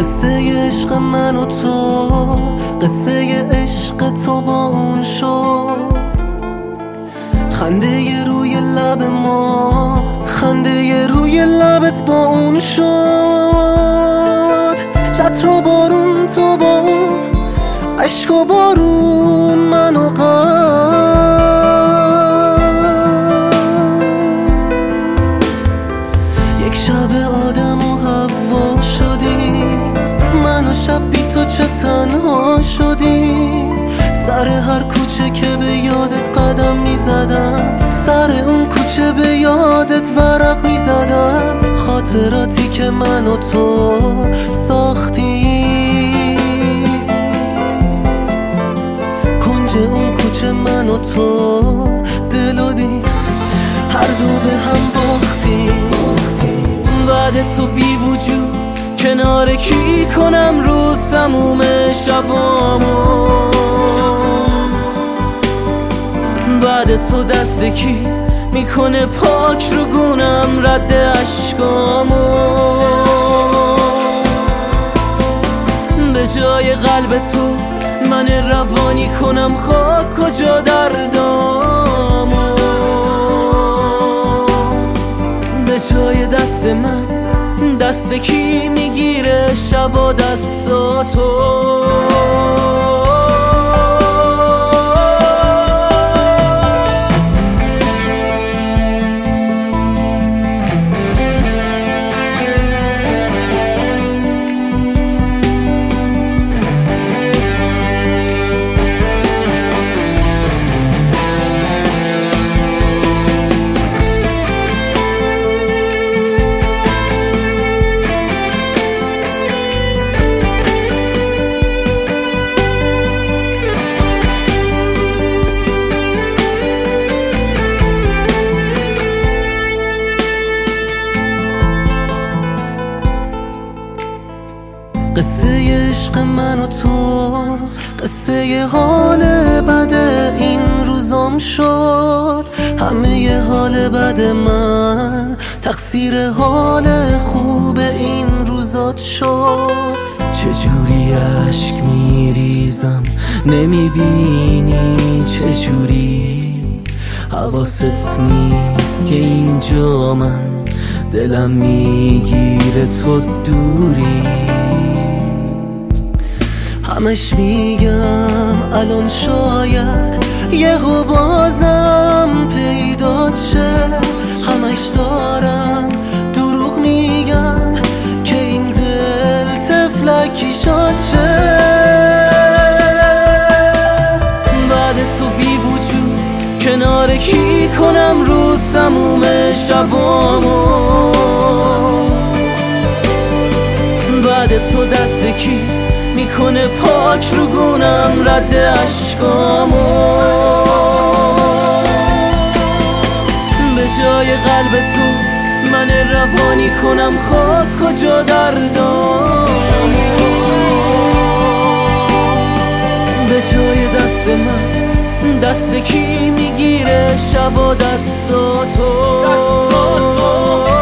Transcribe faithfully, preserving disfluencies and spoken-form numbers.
قصه عشق من و تو، قصه عشق تو با اون شد. خنده ی روی لب ما، خنده ی روی لبت با اون شد. چتر و بارون تو با اون، عشق و بارون من و غم. یک شب آدم و حوا شدیم، من و شب بی تو چه تنها شدیم. سر هر کوچه که به یادت قدم میزدم، سر اون کوچه به یادت ورق میزدم. خاطراتی که من و تو ساختیم، کنج اون کوچه من و تو دل و دین هر دو به هم باختیم. بعد تو بی وجود کنار کی کنم روز تموم شبامو. بعد تو دست کی میکنه پاک رو گونم رد عشقامو. به جای قلب تو من روانی کنم خاک کجا دردامو. به جای دست من دست کی میگیره شبا دستاتو. قصه عشق من و تو، قصه حال بد این روزام شد. همه ی حال بد من تقصیر حال خوب این روزات شد. چجوری عشق میریزم نمیبینی، چجوری حواست نیست که اینجا من دلم میگیره تو دوری. همش میگم الان شاید یهو بازم پیدا چه. همش دارم دروغ میگم که این دل تفلکی شاد چه. بعد تو بی وجود کنار کی کنم روز تموم شبامو. بعد تو دست کی میکنه پاک رو گونم رد عشقامو. به جای قلب تو من روانی کنم خاک کجا دردامو. به جای دست من دست کی میگیره شبا دستاتو.